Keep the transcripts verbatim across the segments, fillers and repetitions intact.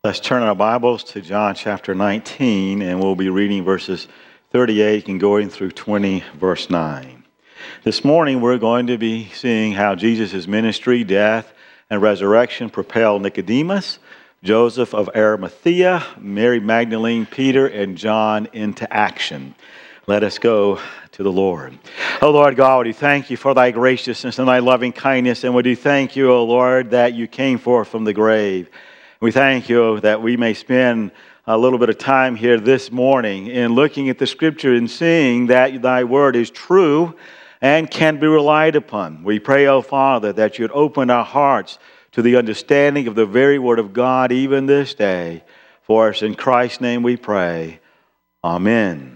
Let's turn our Bibles to John chapter nineteen, and we'll be reading verses thirty-eight and going through twenty, verse nine. This morning, we're going to be seeing how Jesus' ministry, death, and resurrection propelled Nicodemus, Joseph of Arimathea, Mary Magdalene, Peter, and John into action. Let us go to the Lord. Oh Lord God, we thank you for thy graciousness and thy loving kindness, and we do thank you, O Lord, that you came forth from the grave. We thank you that we may spend a little bit of time here this morning in looking at the Scripture and seeing that thy word is true and can be relied upon. We pray, O Father, that you'd open our hearts to the understanding of the very word of God even this day. For us in Christ's name we pray. Amen.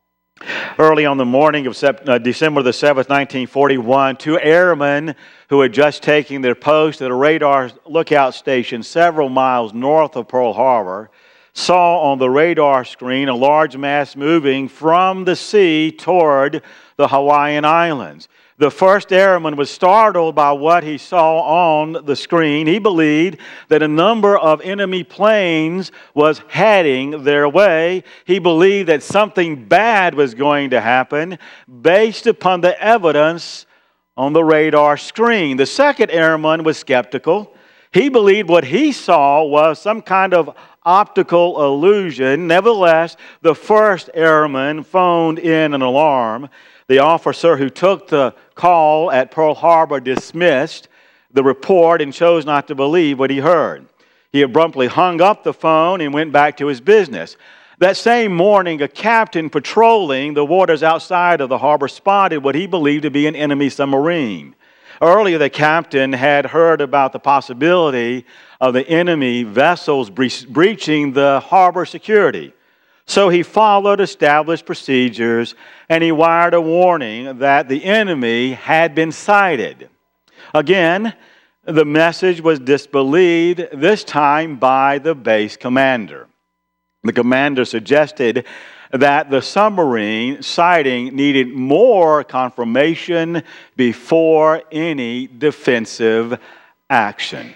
Early on the morning of December the seventh, nineteen forty-one, two airmen who had just taken their post at a radar lookout station several miles north of Pearl Harbor saw on the radar screen a large mass moving from the sea toward the Hawaiian Islands. The first airman was startled by what he saw on the screen. He believed that a number of enemy planes was heading their way. He believed that something bad was going to happen based upon the evidence on the radar screen. The second airman was skeptical. He believed what he saw was some kind of optical illusion. Nevertheless, the first airman phoned in an alarm. The officer who took the call at Pearl Harbor dismissed the report and chose not to believe what he heard. He abruptly hung up the phone and went back to his business. That same morning, a captain patrolling the waters outside of the harbor spotted what he believed to be an enemy submarine. Earlier, the captain had heard about the possibility of the enemy vessels bre- breaching the harbor security. So he followed established procedures, and he wired a warning that the enemy had been sighted. Again, the message was disbelieved, this time by the base commander. The commander suggested that the submarine sighting needed more confirmation before any defensive action.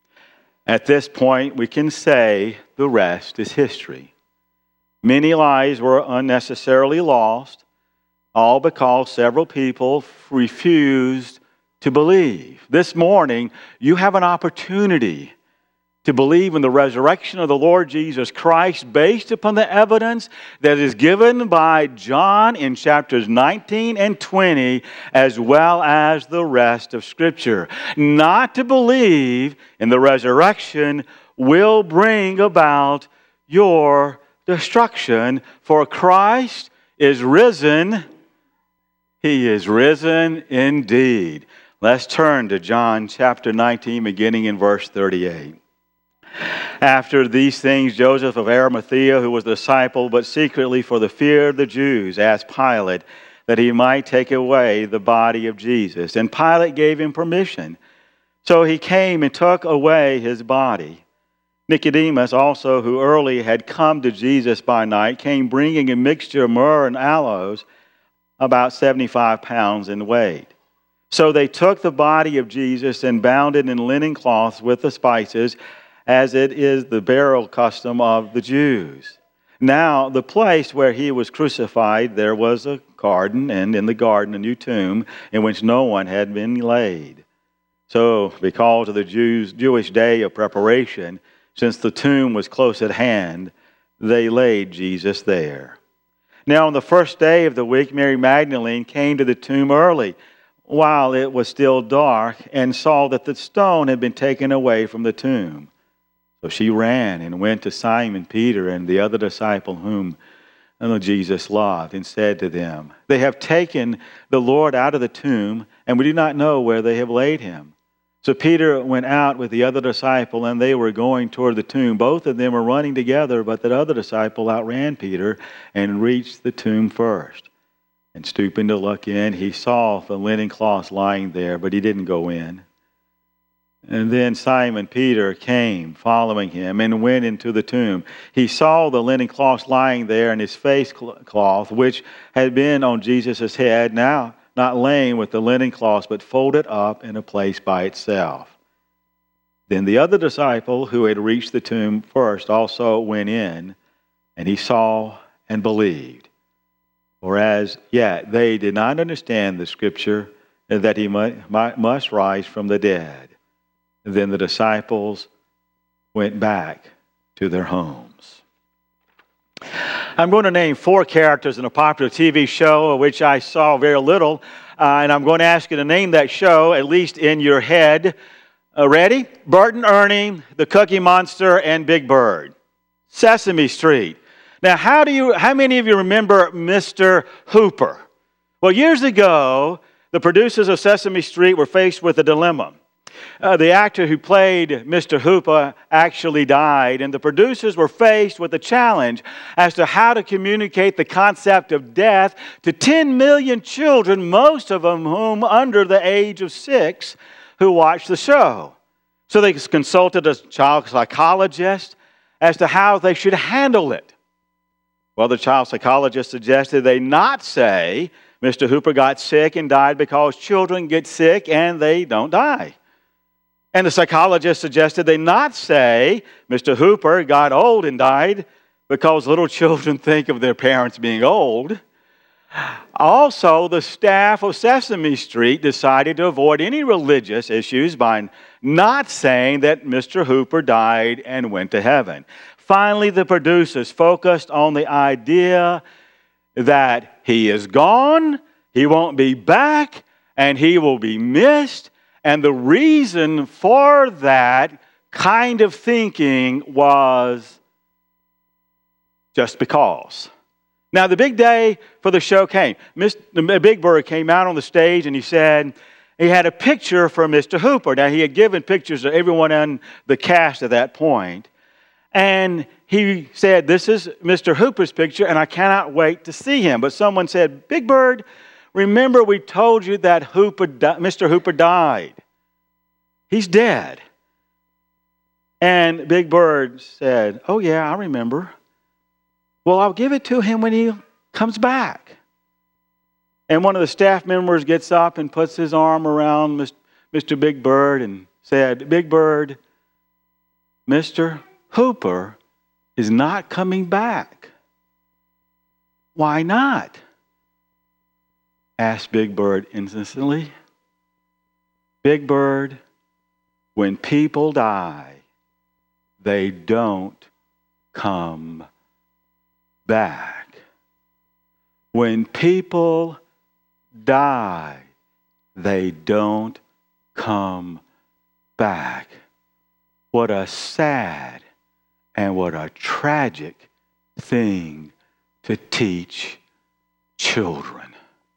At this point, we can say the rest is history. Many lives were unnecessarily lost, all because several people refused to believe. This morning, you have an opportunity to believe in the resurrection of the Lord Jesus Christ based upon the evidence that is given by John in chapters nineteen and twenty, as well as the rest of Scripture. Not to believe in the resurrection will bring about your destruction, for Christ is risen. He is risen indeed. Let's turn to John chapter nineteen, beginning in verse thirty-eight. After these things, Joseph of Arimathea, who was a disciple, but secretly for the fear of the Jews, asked Pilate that he might take away the body of Jesus. And Pilate gave him permission. So he came and took away his body. Nicodemus also, who early had come to Jesus by night, came bringing a mixture of myrrh and aloes, about seventy-five pounds in weight. So they took the body of Jesus and bound it in linen cloths with the spices, as it is the burial custom of the Jews. Now, the place where he was crucified, there was a garden, and in the garden a new tomb in which no one had been laid. So, because of the Jews' Jewish day of preparation, since the tomb was close at hand, they laid Jesus there. Now, on the first day of the week, Mary Magdalene came to the tomb early, while it was still dark, and saw that the stone had been taken away from the tomb. So she ran and went to Simon Peter and the other disciple whom Jesus loved, and said to them, "They have taken the Lord out of the tomb, and we do not know where they have laid him." So Peter went out with the other disciple, and they were going toward the tomb. Both of them were running together, but that other disciple outran Peter and reached the tomb first. And stooping to look in, he saw the linen cloths lying there, but he didn't go in. And then Simon Peter came, following him, and went into the tomb. He saw the linen cloths lying there, and his face cloth, which had been on Jesus' head, now not laying with the linen cloths, but folded up in a place by itself. Then the other disciple who had reached the tomb first also went in, and he saw and believed. Whereas yet they did not understand the scripture that he must rise from the dead. Then the disciples went back to their homes. I'm going to name four characters in a popular T V show of which I saw very little, uh, and I'm going to ask you to name that show, at least in your head. Uh, ready? Bert and Ernie, the Cookie Monster, and Big Bird. Sesame Street. Now, how do you? How many of you remember Mister Hooper? Well, years ago, the producers of Sesame Street were faced with a dilemma. Uh, the actor who played Mister Hooper actually died, and the producers were faced with a challenge as to how to communicate the concept of death to ten million children, most of them whom under the age of six, who watched the show. So they consulted a child psychologist as to how they should handle it. Well, the child psychologist suggested they not say Mister Hooper got sick and died because children get sick and they don't die. And the psychologist suggested they not say Mister Hooper got old and died because little children think of their parents being old. Also, the staff of Sesame Street decided to avoid any religious issues by not saying that Mister Hooper died and went to heaven. Finally, the producers focused on the idea that he is gone, he won't be back, and he will be missed. And the reason for that kind of thinking was just because. Now, the big day for the show came. Mister Big Bird came out on the stage and he said he had a picture for Mister Hooper. Now, he had given pictures to everyone on the cast at that point. And he said, this is Mister Hooper's picture, and I cannot wait to see him. But someone said, Big Bird, remember we told you that Hooper, Mister Hooper died. He's dead. And Big Bird said, oh yeah, I remember. Well, I'll give it to him when he comes back. And one of the staff members gets up and puts his arm around Mister Big Bird and said, Big Bird, Mister Hooper is not coming back. Why not? Asked Big Bird instantly. Big Bird, when people die, they don't come back. When people die, they don't come back. What a sad and what a tragic thing to teach children.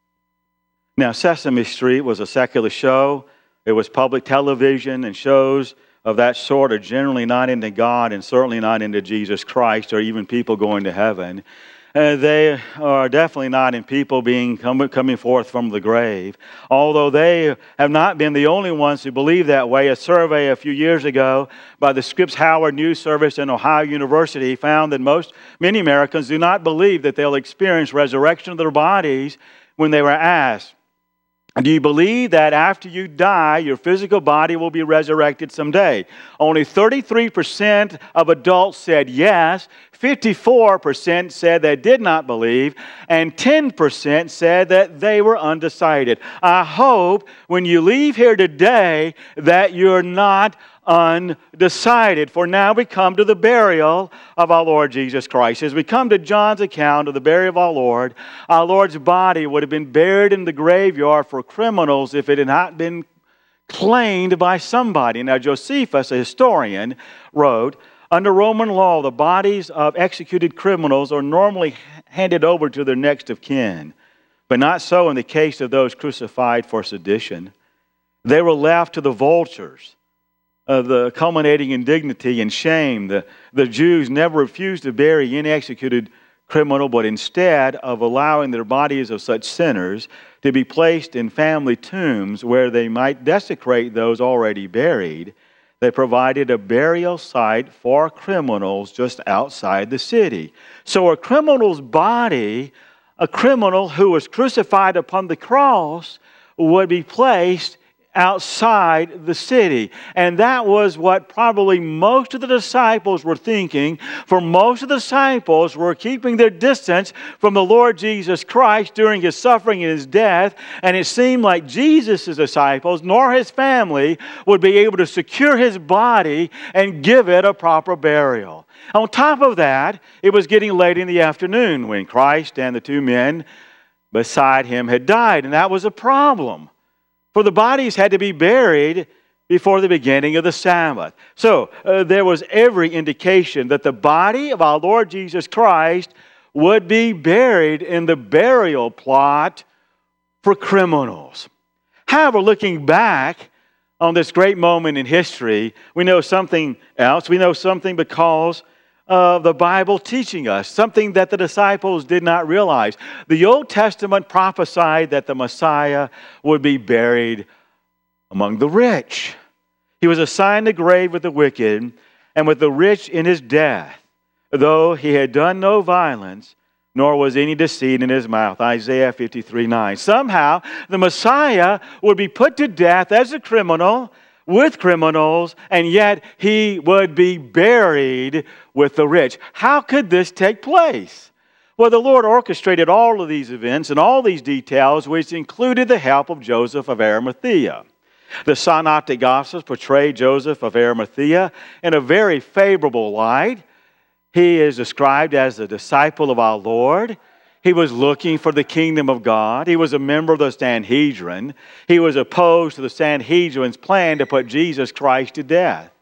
Now, Sesame Street was a secular show. It was public television, and shows of that sort are generally not into God and certainly not into Jesus Christ or even people going to heaven. Uh, they are definitely not in people being come, coming forth from the grave. Although they have not been the only ones who believe that way. A survey a few years ago by the Scripps Howard News Service and Ohio University found that most, many Americans do not believe that they'll experience resurrection of their bodies when they were asked, do you believe that after you die, your physical body will be resurrected someday? Only thirty-three percent of adults said yes, fifty-four percent said they did not believe, and ten percent said that they were undecided. I hope when you leave here today that you're not undecided. For now we come to the burial of our Lord Jesus Christ. As we come to John's account of the burial of our Lord, our Lord's body would have been buried in the graveyard for criminals if it had not been claimed by somebody. Now, Josephus, a historian, wrote, under Roman law, the bodies of executed criminals are normally handed over to their next of kin, but not so in the case of those crucified for sedition. They were left to the vultures, of the culminating indignity and shame. The, the Jews never refused to bury any executed criminal, but instead of allowing their bodies of such sinners to be placed in family tombs where they might desecrate those already buried, they provided a burial site for criminals just outside the city. So a criminal's body, a criminal who was crucified upon the cross, would be placed outside the city. And that was what probably most of the disciples were thinking. For most of the disciples were keeping their distance from the Lord Jesus Christ during his suffering and his death. And it seemed like Jesus' disciples, nor his family, would be able to secure his body and give it a proper burial. On top of that, it was getting late in the afternoon when Christ and the two men beside him had died. And that was a problem. For the bodies had to be buried before the beginning of the Sabbath. So uh, there was every indication that the body of our Lord Jesus Christ would be buried in the burial plot for criminals. However, looking back on this great moment in history, we know something else. We know something because of the Bible teaching us, something that the disciples did not realize. The Old Testament prophesied that the Messiah would be buried among the rich. He was assigned a grave with the wicked and with the rich in his death, though he had done no violence, nor was any deceit in his mouth. Isaiah fifty-three nine. Somehow, the Messiah would be put to death as a criminal with criminals, and yet he would be buried with the rich. How could this take place? Well, the Lord orchestrated all of these events and all these details, which included the help of Joseph of Arimathea. The Synoptic Gospels portray Joseph of Arimathea in a very favorable light. He is described as a disciple of our Lord. He was looking for the kingdom of God. He was a member of the Sanhedrin. He was opposed to the Sanhedrin's plan to put Jesus Christ to death.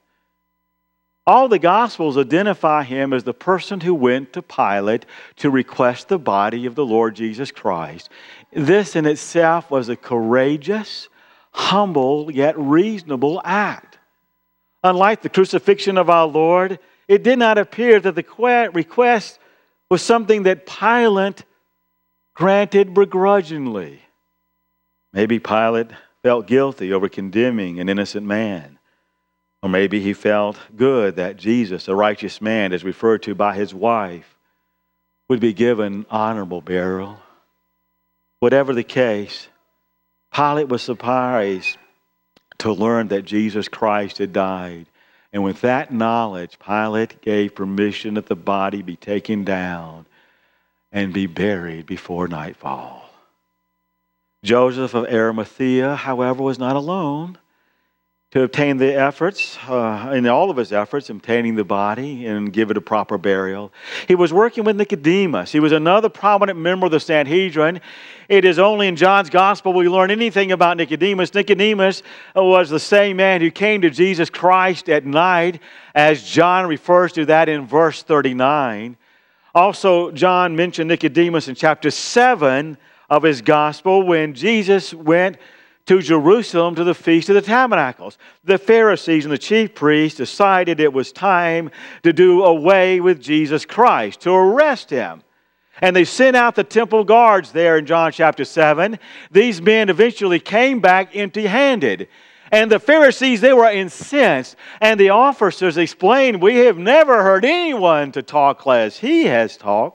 All the Gospels identify him as the person who went to Pilate to request the body of the Lord Jesus Christ. This in itself was a courageous, humble, yet reasonable act. Unlike the crucifixion of our Lord, it did not appear that the request was something that Pilate granted begrudgingly. Maybe Pilate felt guilty over condemning an innocent man. Or maybe he felt good that Jesus, a righteous man, as referred to by his wife, would be given honorable burial. Whatever the case, Pilate was surprised to learn that Jesus Christ had died. And with that knowledge, Pilate gave permission that the body be taken down and be buried before nightfall. Joseph of Arimathea, however, was not alone to obtain the efforts, uh, in all of his efforts, obtaining the body and give it a proper burial. He was working with Nicodemus. He was another prominent member of the Sanhedrin. It is only in John's Gospel we learn anything about Nicodemus. Nicodemus was the same man who came to Jesus Christ at night, as John refers to that in verse thirty-nine. Also, John mentioned Nicodemus in chapter seven of his Gospel when Jesus went to Jerusalem to the Feast of the Tabernacles. The Pharisees and the chief priests decided it was time to do away with Jesus Christ, to arrest him. And they sent out the temple guards there in John chapter seven. These men eventually came back empty-handed. And the Pharisees, they were incensed. And the officers explained, "We have never heard anyone to talk as he has talked."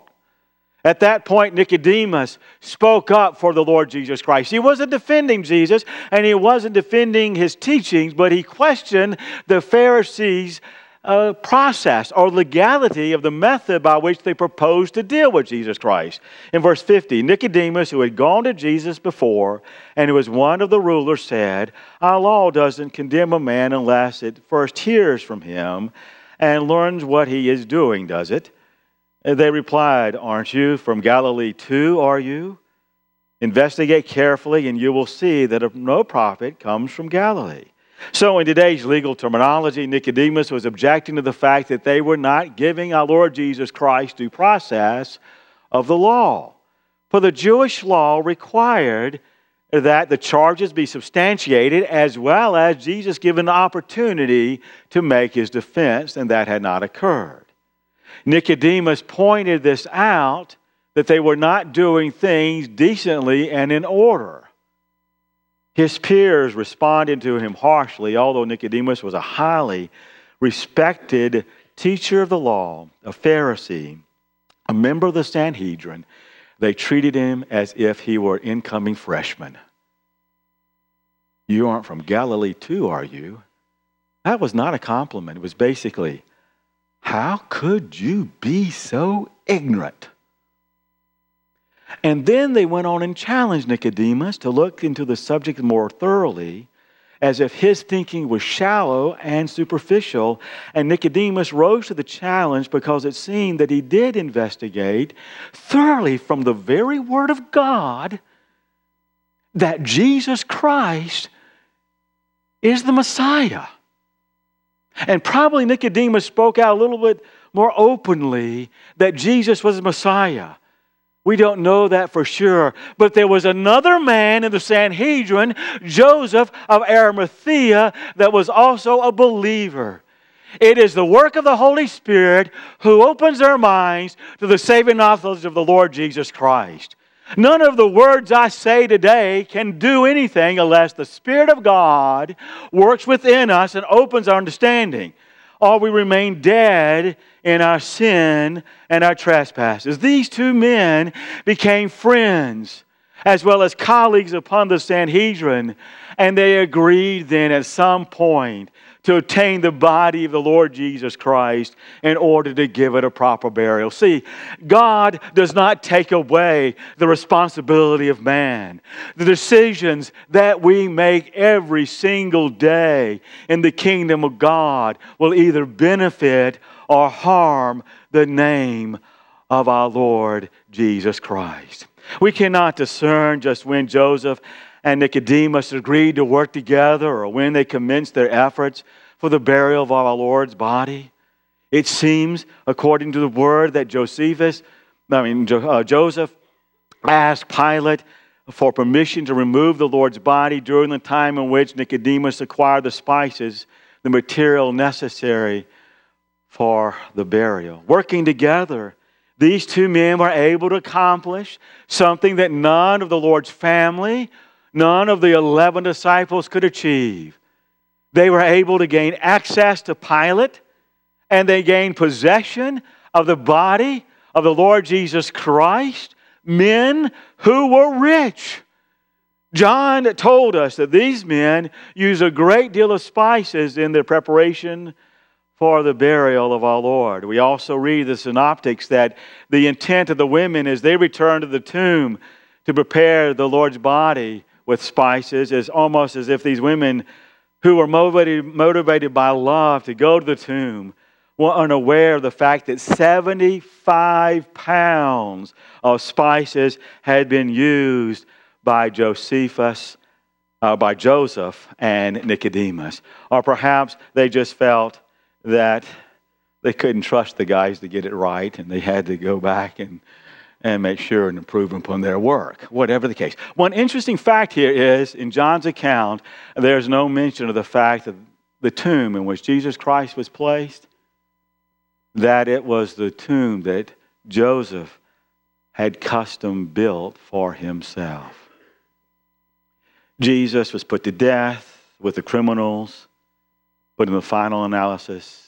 At that point, Nicodemus spoke up for the Lord Jesus Christ. He wasn't defending Jesus, and he wasn't defending his teachings, but he questioned the Pharisees' uh, process or legality of the method by which they proposed to deal with Jesus Christ. In verse fifty, Nicodemus, who had gone to Jesus before and who was one of the rulers, said, "Our law doesn't condemn a man unless it first hears from him and learns what he is doing, does it?" They replied, "Aren't you from Galilee too, are you? Investigate carefully and you will see that no prophet comes from Galilee." So in today's legal terminology, Nicodemus was objecting to the fact that they were not giving our Lord Jesus Christ due process of the law. For the Jewish law required that the charges be substantiated as well as Jesus given the opportunity to make his defense, and that had not occurred. Nicodemus pointed this out, that they were not doing things decently and in order. His peers responded to him harshly, although Nicodemus was a highly respected teacher of the law, a Pharisee, a member of the Sanhedrin. They treated him as if he were an incoming freshman. You aren't from Galilee too, are you? That was not a compliment. It was basically, how could you be so ignorant? And then they went on and challenged Nicodemus to look into the subject more thoroughly, as if his thinking was shallow and superficial. And Nicodemus rose to the challenge because it seemed that he did investigate thoroughly from the very Word of God that Jesus Christ is the Messiah. And probably Nicodemus spoke out a little bit more openly that Jesus was the Messiah. We don't know that for sure. But there was another man in the Sanhedrin, Joseph of Arimathea, that was also a believer. It is the work of the Holy Spirit who opens our minds to the saving knowledge of the Lord Jesus Christ. None of the words I say today can do anything unless the Spirit of God works within us and opens our understanding, or we remain dead in our sin and our trespasses. These two men became friends as well as colleagues upon the Sanhedrin, and they agreed then at some point to obtain the body of the Lord Jesus Christ in order to give it a proper burial. See, God does not take away the responsibility of man. The decisions that we make every single day in the kingdom of God will either benefit or harm the name of our Lord Jesus Christ. We cannot discern just when Joseph and Nicodemus agreed to work together or when they commenced their efforts for the burial of our Lord's body. It seems, according to the word, that Josephus, I mean uh, Joseph asked Pilate for permission to remove the Lord's body during the time in which Nicodemus acquired the spices, the material necessary for the burial. Working together, these two men were able to accomplish something that none of the Lord's family, none of the eleven disciples could achieve. They were able to gain access to Pilate, and they gained possession of the body of the Lord Jesus Christ, men who were rich. John told us that these men used a great deal of spices in their preparation for the burial of our Lord. We also read the synoptics that the intent of the women as they returned to the tomb to prepare the Lord's body with spices is almost as if these women who were motivated, motivated by love to go to the tomb were unaware of the fact that seventy-five pounds of spices had been used by Josephus, uh, by Joseph and Nicodemus. Or perhaps they just felt that they couldn't trust the guys to get it right, and they had to go back and, and make sure and improve upon their work, whatever the case. One interesting fact here is, in John's account, there's no mention of the fact that the tomb in which Jesus Christ was placed, that it was the tomb that Joseph had custom built for himself. Jesus was put to death with the criminals, but in the final analysis,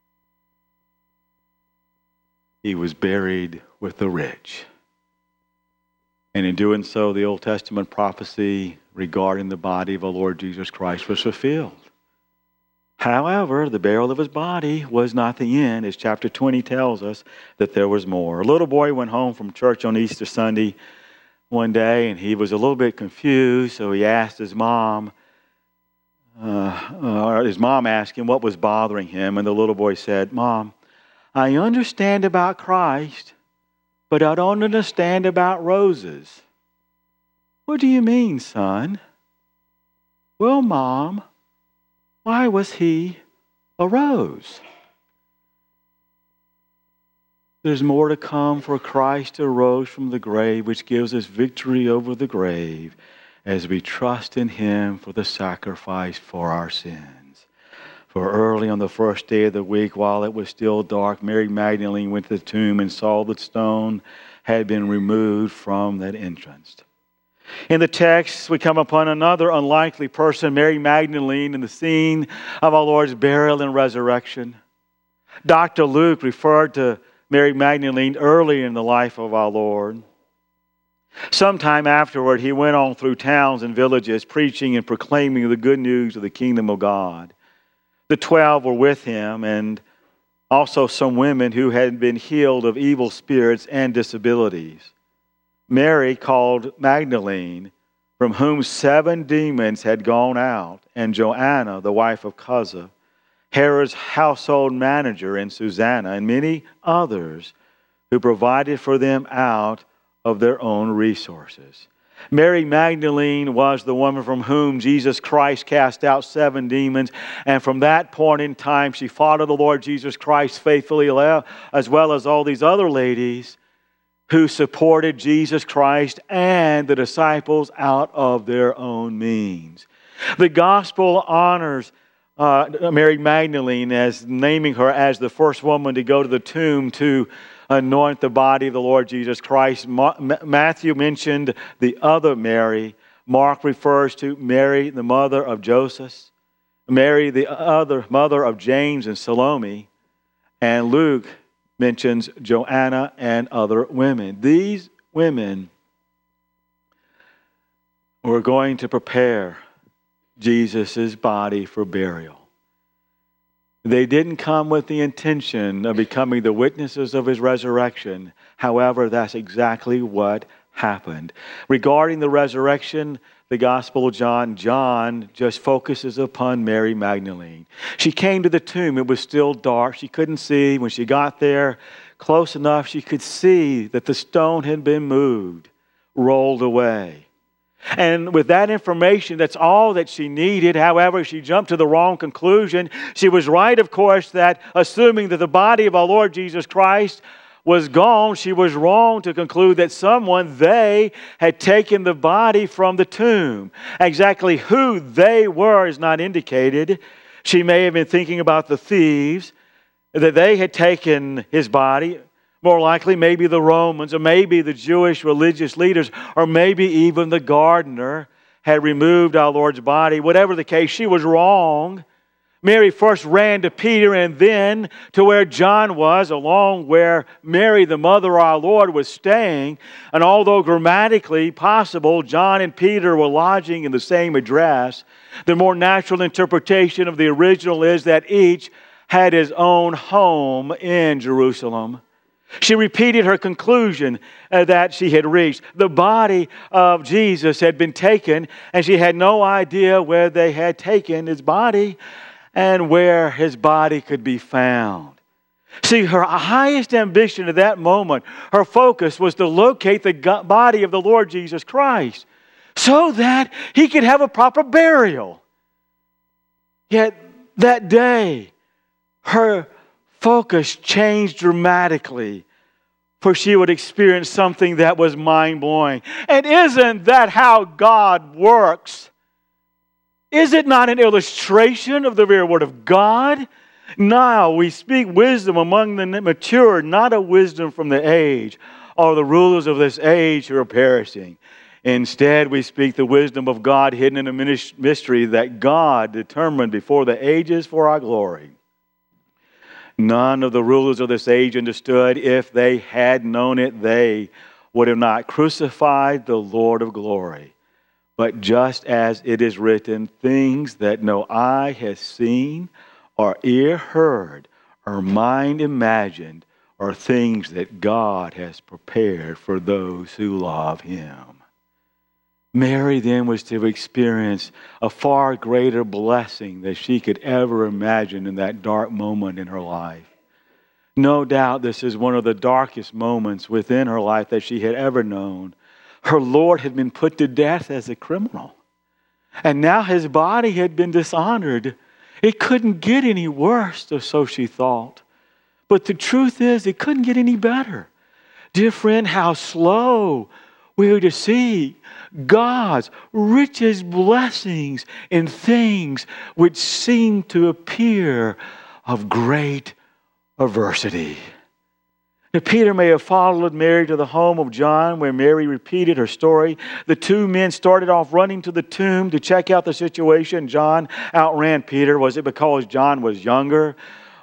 he was buried with the rich. And in doing so, the Old Testament prophecy regarding the body of the Lord Jesus Christ was fulfilled. However, the burial of his body was not the end, as chapter twenty tells us that there was more. A little boy went home from church on Easter Sunday one day, and he was a little bit confused, so he asked his mom, Uh, uh, his mom asked him what was bothering him, and the little boy said, "Mom, I understand about Christ, but I don't understand about roses." "What do you mean, son?" "Well, Mom, why was he a rose?" There's more to come, for Christ arose from the grave, which gives us victory over the grave, as we trust in him for the sacrifice for our sins. For early on the first day of the week, while it was still dark, Mary Magdalene went to the tomb and saw that the stone had been removed from that entrance. In the text, we come upon another unlikely person, Mary Magdalene, in the scene of our Lord's burial and resurrection. Doctor Luke referred to Mary Magdalene early in the life of our Lord. Sometime afterward, he went on through towns and villages, preaching and proclaiming the good news of the kingdom of God. The twelve were with him, and also some women who had been healed of evil spirits and disabilities. Mary, called Magdalene, from whom seven demons had gone out, and Joanna, the wife of Chuza, Herod's household manager, and Susanna, and many others who provided for them out of their own resources. Mary Magdalene was the woman from whom Jesus Christ cast out seven demons, and from that point in time she followed the Lord Jesus Christ faithfully, as well as all these other ladies who supported Jesus Christ and the disciples out of their own means. The gospel honors uh, Mary Magdalene as naming her as the first woman to go to the tomb to anoint the body of the Lord Jesus Christ. Ma- Matthew mentioned the other Mary. Mark refers to Mary, the mother of Joseph, Mary, the other mother of James and Salome, and Luke mentions Joanna and other women. These women were going to prepare Jesus' body for burial. They didn't come with the intention of becoming the witnesses of his resurrection. However, that's exactly what happened. Regarding the resurrection, the Gospel of John, John just focuses upon Mary Magdalene. She came to the tomb. It was still dark. She couldn't see. When she got there, close enough, she could see that the stone had been moved, rolled away. And with that information, that's all that she needed. However, she jumped to the wrong conclusion. She was right, of course, that assuming that the body of our Lord Jesus Christ was gone, she was wrong to conclude that someone, they, had taken the body from the tomb. Exactly who they were is not indicated. She may have been thinking about the thieves, that they had taken his body. More likely, maybe the Romans, or maybe the Jewish religious leaders, or maybe even the gardener had removed our Lord's body. Whatever the case, she was wrong. Mary first ran to Peter and then to where John was, along where Mary, the mother of our Lord, was staying. And although grammatically possible, John and Peter were lodging in the same address, the more natural interpretation of the original is that each had his own home in Jerusalem. She repeated her conclusion uh, that she had reached. The body of Jesus had been taken, and she had no idea where they had taken his body and where his body could be found. See, her highest ambition at that moment, her focus was to locate the body of the Lord Jesus Christ so that he could have a proper burial. Yet that day, her focus changed dramatically, for she would experience something that was mind-blowing. And isn't that how God works? Is it not an illustration of the very Word of God? Now we speak wisdom among the mature, not a wisdom from the age, or the rulers of this age who are perishing. Instead, we speak the wisdom of God hidden in a mystery that God determined before the ages for our glory. None of the rulers of this age understood. If they had known it, they would have not crucified the Lord of glory. But just as it is written, things that no eye has seen, or ear heard, or mind imagined, are things that God has prepared for those who love Him. Mary then was to experience a far greater blessing than she could ever imagine in that dark moment in her life. No doubt this is one of the darkest moments within her life that she had ever known. Her Lord had been put to death as a criminal, and now his body had been dishonored. It couldn't get any worse, or so she thought. But the truth is, it couldn't get any better. Dear friend, how slow we are to see God's richest blessings in things which seem to appear of great adversity. Now, Peter may have followed Mary to the home of John, where Mary repeated her story. The two men started off running to the tomb to check out the situation. John outran Peter. Was it because John was younger?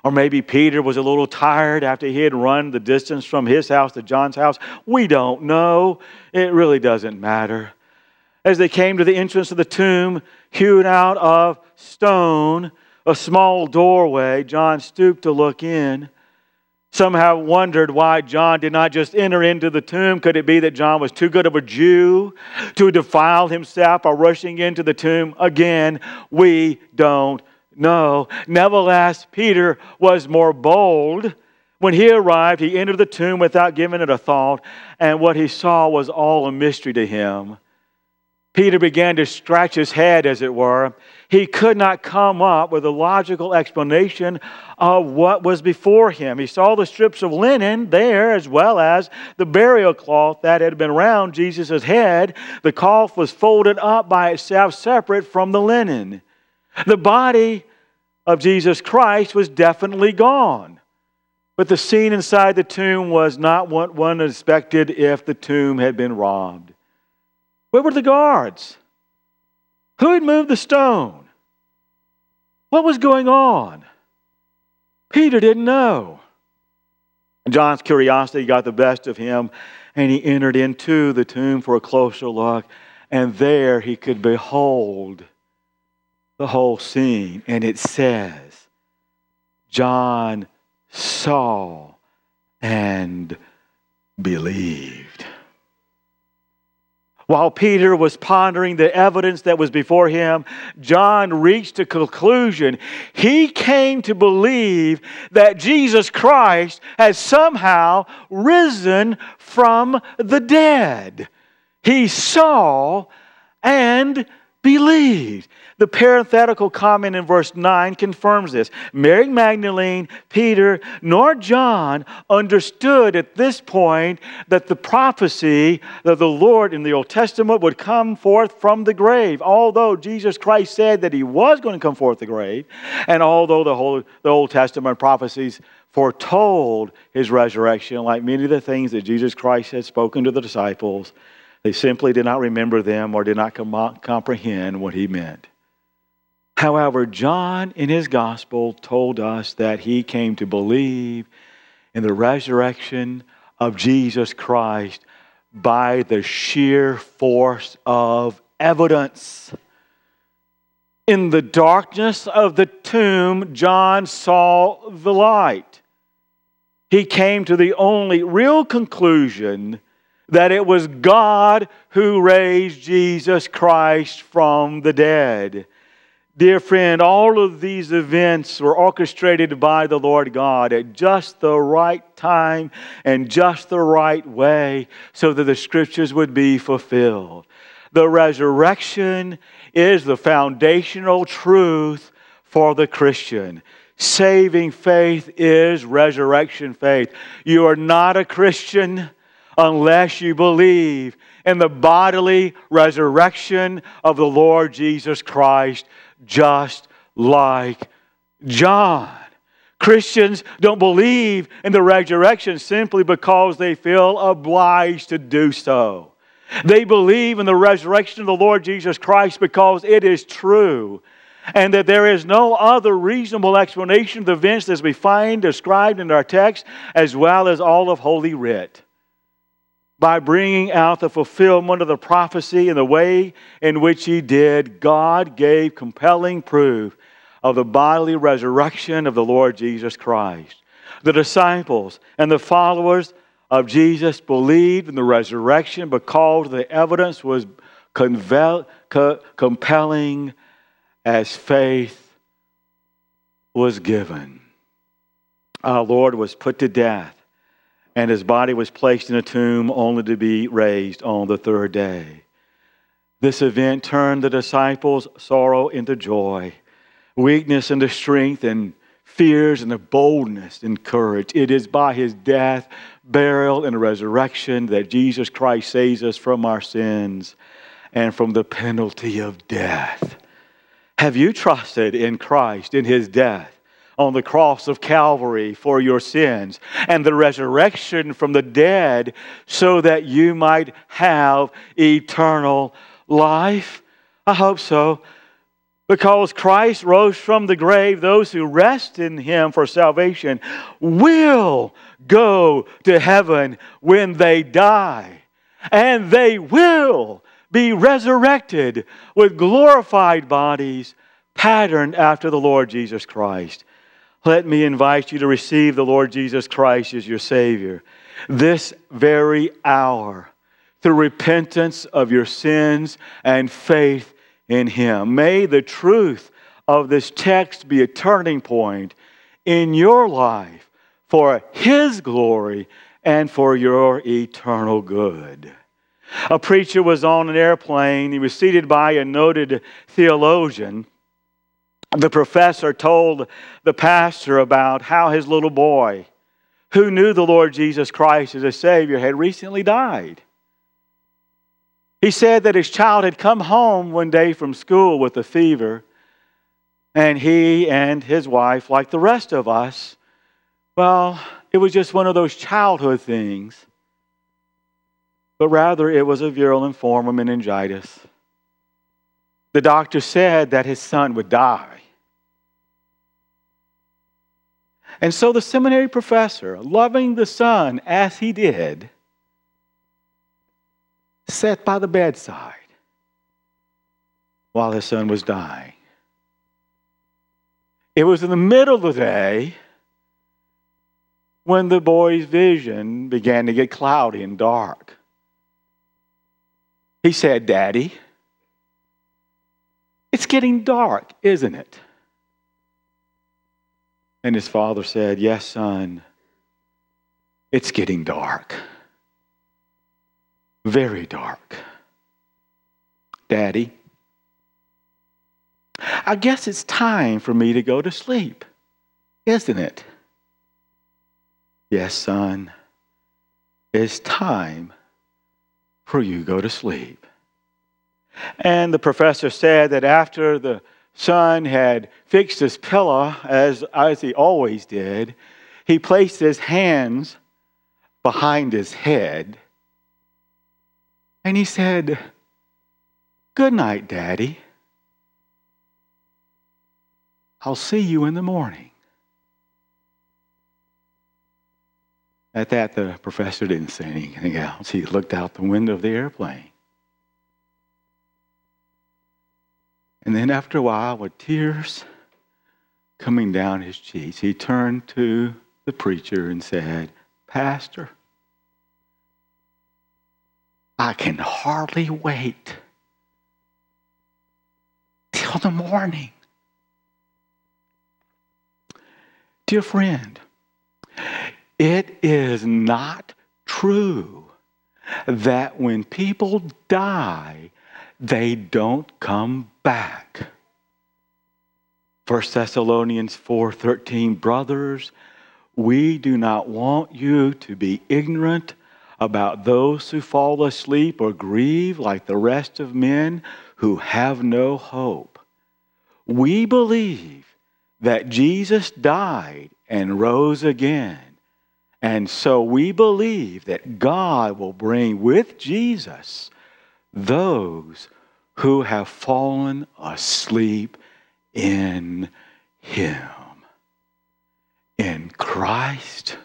Or maybe Peter was a little tired after he had run the distance from his house to John's house. We don't know. It really doesn't matter. As they came to the entrance of the tomb, hewn out of stone, a small doorway, John stooped to look in. Some have wondered why John did not just enter into the tomb. Could it be that John was too good of a Jew to defile himself by rushing into the tomb? Again, we don't know. Nevertheless, Peter was more bold. When he arrived, he entered the tomb without giving it a thought, and what he saw was all a mystery to him. Peter began to scratch his head, as it were. He could not come up with a logical explanation of what was before him. He saw the strips of linen there, as well as the burial cloth that had been around Jesus' head. The cloth was folded up by itself, separate from the linen. The body of Jesus Christ was definitely gone. But the scene inside the tomb was not what one expected if the tomb had been robbed. Where were the guards? Who had moved the stone? What was going on? Peter didn't know. John's curiosity got the best of him, and he entered into the tomb for a closer look, and there he could behold the whole scene. And it says, John saw and believed. While Peter was pondering the evidence that was before him, John reached a conclusion. He came to believe that Jesus Christ has somehow risen from the dead. He saw and believed. The parenthetical comment in verse nine confirms this. Mary Magdalene, Peter, nor John understood at this point that the prophecy that the Lord in the Old Testament would come forth from the grave. Although Jesus Christ said that He was going to come forth the grave, and although the whole the Old Testament prophecies foretold His resurrection, like many of the things that Jesus Christ had spoken to the disciples, they simply did not remember them or did not com- comprehend what He meant. However, John in his gospel told us that he came to believe in the resurrection of Jesus Christ by the sheer force of evidence. In the darkness of the tomb, John saw the light. He came to the only real conclusion that it was God who raised Jesus Christ from the dead. Dear friend, all of these events were orchestrated by the Lord God at just the right time and just the right way so that the Scriptures would be fulfilled. The resurrection is the foundational truth for the Christian. Saving faith is resurrection faith. You are not a Christian unless you believe in the bodily resurrection of the Lord Jesus Christ, just like John. Christians don't believe in the resurrection simply because they feel obliged to do so. They believe in the resurrection of the Lord Jesus Christ because it is true, and that there is no other reasonable explanation of the events as we find described in our text, as well as all of Holy Writ. By bringing out the fulfillment of the prophecy in the way in which He did, God gave compelling proof of the bodily resurrection of the Lord Jesus Christ. The disciples and the followers of Jesus believed in the resurrection because the evidence was convel- co- compelling as faith was given. Our Lord was put to death, and His body was placed in a tomb only to be raised on the third day. This event turned the disciples' sorrow into joy, weakness into strength, and fears into boldness and courage. It is by His death, burial, and resurrection that Jesus Christ saves us from our sins and from the penalty of death. Have you trusted in Christ, in His death on the cross of Calvary for your sins, and the resurrection from the dead so that you might have eternal life? I hope so. Because Christ rose from the grave, those who rest in Him for salvation will go to heaven when they die. And they will be resurrected with glorified bodies patterned after the Lord Jesus Christ. Let me invite you to receive the Lord Jesus Christ as your Savior this very hour through repentance of your sins and faith in Him. May the truth of this text be a turning point in your life for His glory and for your eternal good. A preacher was on an airplane. He was seated by a noted theologian. The professor told the pastor about how his little boy, who knew the Lord Jesus Christ as a Savior, had recently died. He said that his child had come home one day from school with a fever, and he and his wife, like the rest of us, well, it was just one of those childhood things, but rather it was a virulent form of meningitis. The doctor said that his son would die. And so the seminary professor, loving the son as he did, sat by the bedside while his son was dying. It was in the middle of the day when the boy's vision began to get cloudy and dark. He said, "Daddy, it's getting dark, isn't it?" And his father said, "Yes, son, it's getting dark. Very dark. Daddy, I guess it's time for me to go to sleep, isn't it?" "Yes, son, it's time for you to go to sleep." And the professor said that after the son had fixed his pillow, as, as he always did, he placed his hands behind his head, and he said, "Good night, Daddy. I'll see you in the morning." At that, the professor didn't say anything else. He looked out the window of the airplane. And then after a while, with tears coming down his cheeks, he turned to the preacher and said, "Pastor, I can hardly wait till the morning." Dear friend, it is not true that when people die, they don't come back. First Thessalonians four thirteen, brothers, we do not want you to be ignorant about those who fall asleep or grieve like the rest of men who have no hope. We believe that Jesus died and rose again. And so we believe that God will bring with Jesus those who have fallen asleep in Him. In Christ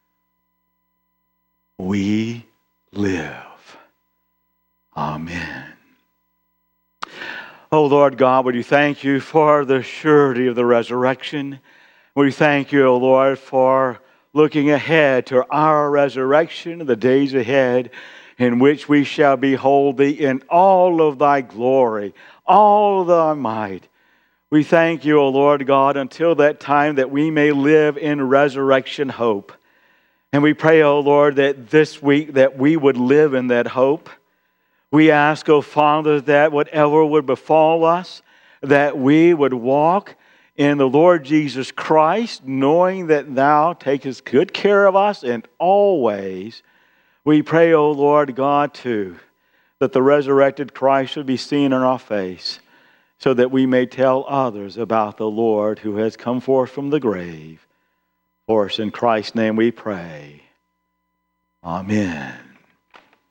we live. Amen. Oh Lord God, would you thank you for the surety of the resurrection. We thank you, O Lord, for looking ahead to our resurrection, the days ahead, in which we shall behold thee in all of thy glory, all of thy might. We thank you, O Lord God, until that time that we may live in resurrection hope. And we pray, O Lord, that this week that we would live in that hope. We ask, O Father, that whatever would befall us, that we would walk in the Lord Jesus Christ, knowing that thou takest good care of us in all ways. We pray, O Lord God, too, that the resurrected Christ should be seen in our face, so that we may tell others about the Lord who has come forth from the grave. For us in Christ's name we pray. Amen.